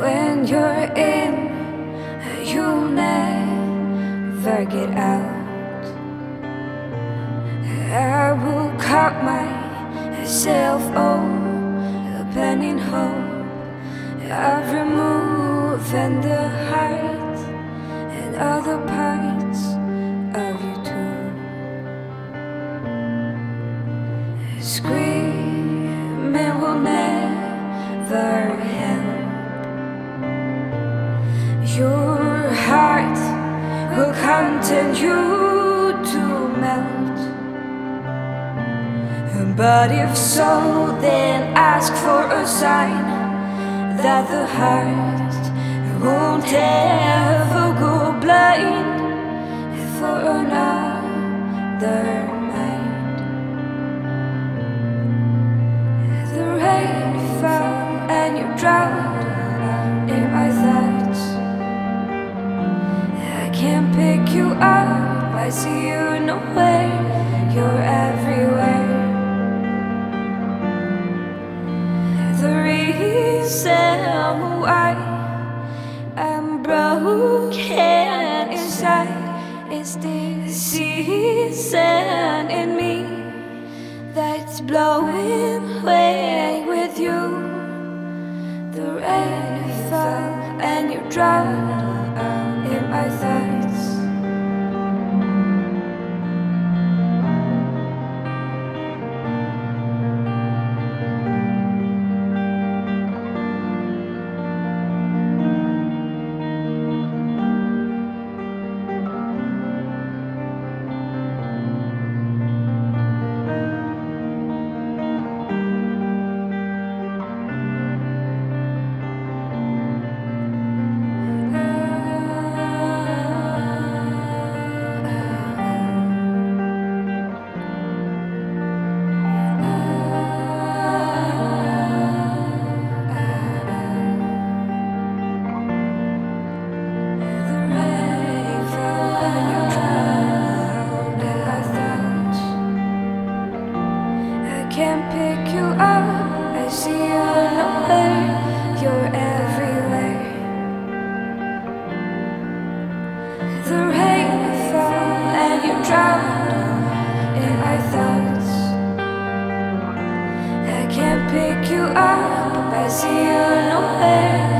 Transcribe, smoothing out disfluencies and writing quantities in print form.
When you're in, you'll never get out. I will cut myself open in hope of removing the heart and other parts of you too. Screaming will never help. Your heart will continue to melt. But if so, then ask for a sign that the heart won't ever go blind for another mind. The rain fell and you drowned in my thoughts. I can't pick you up, I see you nowhere, you're everywhere. The reason why I'm broken inside is this season in me that's blowing away with you. The rain fell and you drowned in my thoughts. Can't pick you up, I see you nowhere, you're everywhere. The rain fell and you drowned in my thoughts. I can't pick you up, I see you nowhere,